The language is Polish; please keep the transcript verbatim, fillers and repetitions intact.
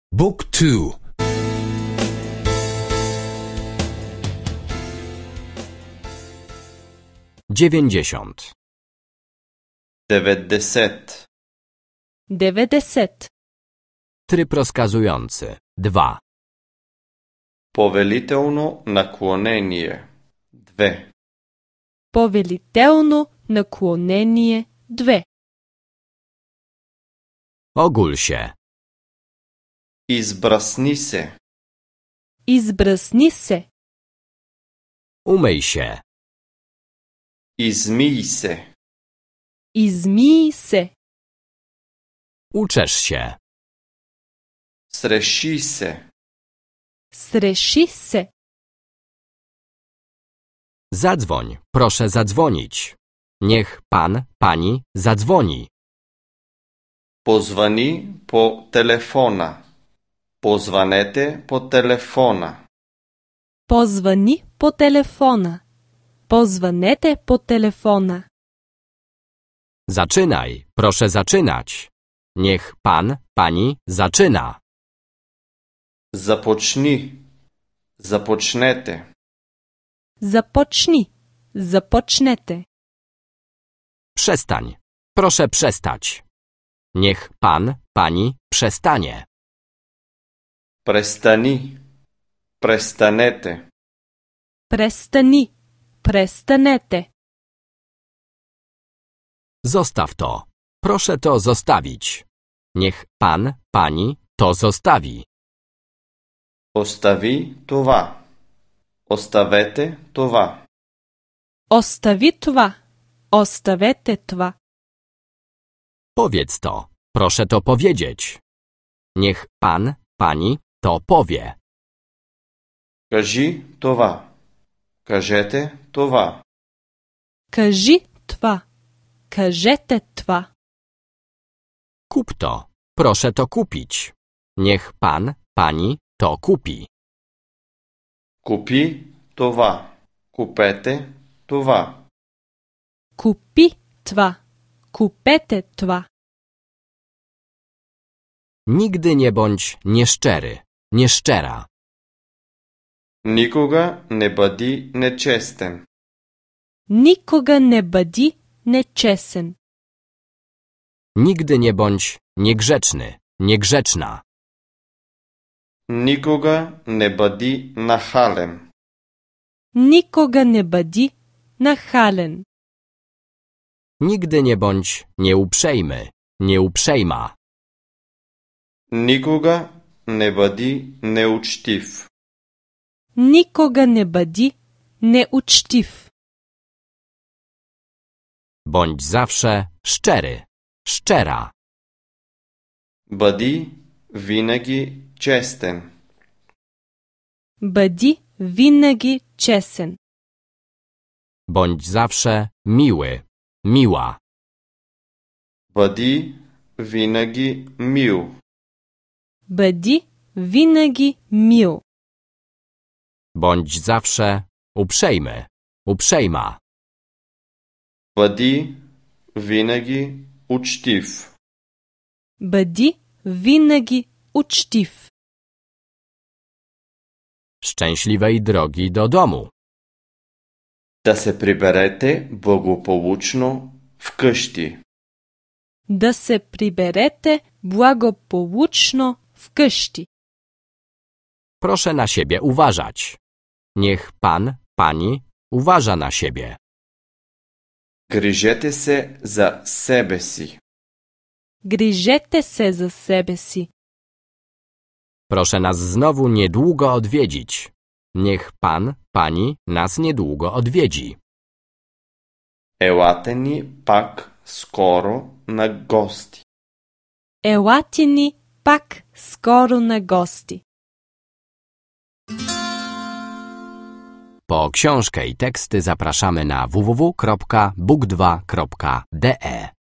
Book two. Dziewięćdziesiąt. Devetdeset. Devedeset. Tryb rozkazujący. Dwa. Повелително наклонение. Две. Повелително наклонение. Две. Ogól się. Избрасни се. Избръсни се. Umyj się. Измий се. Измий се. Uczesz się. Среши се. Среши се. Zadzwoń. Proszę zadzwonić. Niech pan, pani zadzwoni. Позвани по телефона. Позванете по телефона. Позвани по телефона. Позванете по телефона. Zaczynaj. Proszę zaczynać. Niech pan, pani zaczyna. Започни. Започнете. Започни. Започнете. Przestań. Proszę przestać. Niech pan, pani przestanie. Престани. Престанете. Престани. Престанете. Zostaw to. Proszę to zostawić. Niech pan, pani to zostawi. Остави това. Оставете това. Остави това. Оставете това. Powiedz to. Proszę to powiedzieć. Niech pan, pani to powie. Кажи това. Кажете това. Кажи това. Кажете това. Kup to. Proszę to kupić. Niech pan, pani to kupi. Купи това. Купете това. Купи това. Купете това. Nigdy nie bądź nieszczery, nieszczera. Никога не бъди нечестен. Никога не бъди нечестен. Nigdy nie bądź niegrzeczny, niegrzeczna. Никога не бъди нахален. Никога не бъди нахален. Nigdy nie bądź nieuprzejmy, nieuprzejma. Никога не бъди неучтив. Никога не бъди неучтив. Bądź zawsze szczery, szczera. Бъди винаги честен. Бъди винаги честен. Bądź zawsze miły, miła. Бъди винаги мил. Бъди винаги мил. Bądź zawsze uprzejmy, uprzejma. Бъди винаги учтив. Бъди винаги учтив. Szczęśliwej drogi do domu. Да се приберете благополучно вкъщи. Да се приберете благополучно вкъщи. Proszę na siebie uważać. Niech pan, pani uważa na siebie. Грижете се за себе си. Грижете се за себе си. Proszę nas znowu niedługo odwiedzić. Niech pan, pani nas niedługo odwiedzi. Елате ни пак скоро на гости. Елате ни пак скоро на гости. Po książkę i teksty zapraszamy na w w w kropka book dwa kropka d e.